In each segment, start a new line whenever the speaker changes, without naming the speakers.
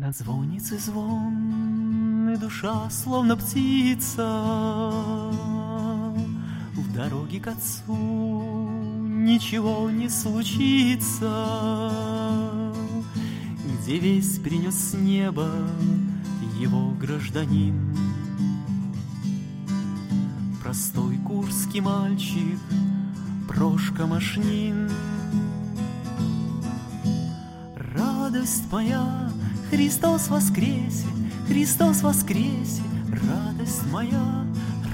На звоннице звон, и душа, словно птица, в дороге к отцу ничего не случится, где весть принес с неба его гражданин. Простой курский мальчик Прошка Машнин. Радость моя, Христос воскресе, Христос воскресе, радость моя,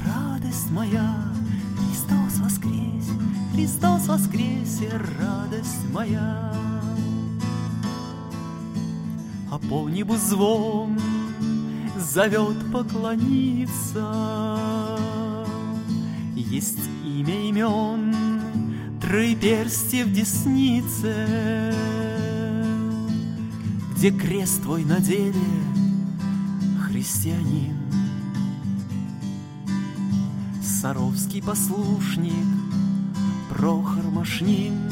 Христос воскресе, Христос воскресе, радость моя. А по небу звон зовет поклониться. Есть имя имен, троеперстие в деснице, где крест твой на деле, христианин. Саровский послушник Прохор Машнин.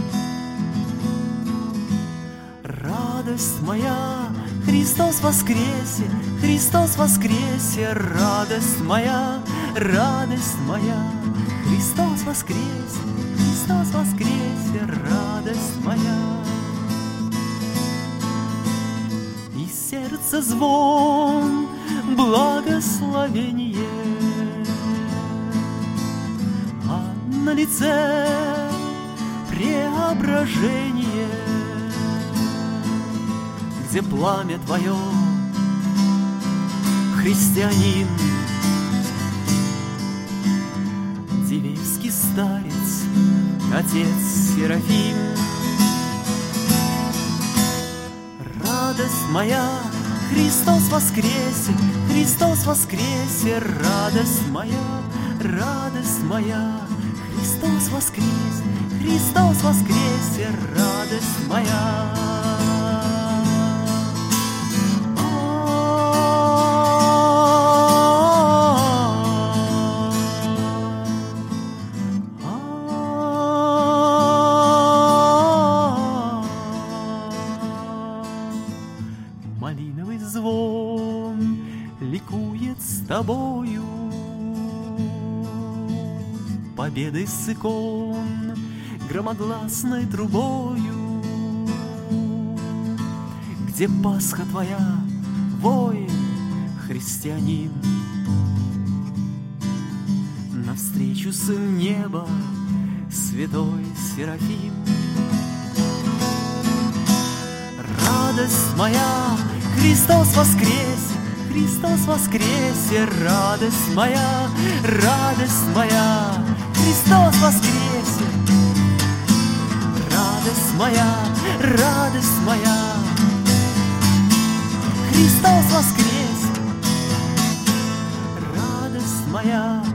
Радость моя, Христос воскресе, Христос воскресе, радость моя, Христос воскресе, Христос воскресе, радость моя. И сердце звон, благословение, а на лице преображение, где пламя твое, христианин. Дивеевский старец, отец Серафим. Радость моя, Христос воскресе, Христос воскресе, радость моя, Христос воскресе, Христос воскресе, радость моя. Малиновый звон ликует с тобою, победой с икон громогласной трубою, где Пасха твоя, воин, христианин. Навстречу сын неба, святой Серафим. Радость моя, Христос воскресе, Христос воскресе, радость моя, Христос воскресе, радость моя, Христос воскресе, радость моя.